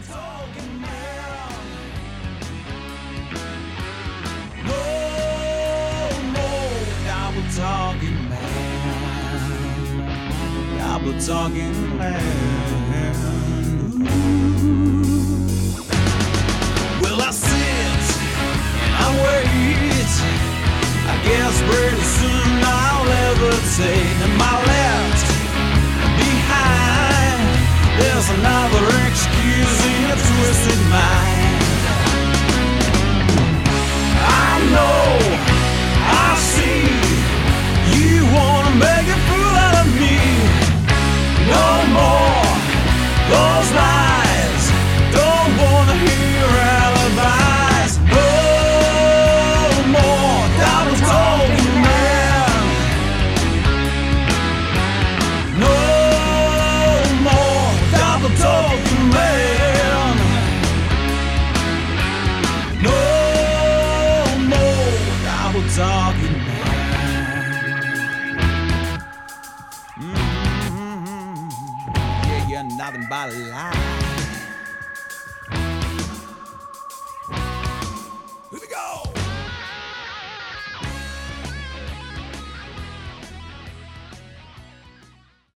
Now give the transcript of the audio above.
talking man. No more double talking man. Double talking man. Well, I sit and I wait. I guess pretty soon I'll levitate. And my left behind, there's another excuse in a twisted mind. I know, I see, you wanna make a fool out of me. No more those lies, don't wanna hear alibis. No more double talking man. No more double talking man. No more double talking man. Yeah, you're nothing but a lie.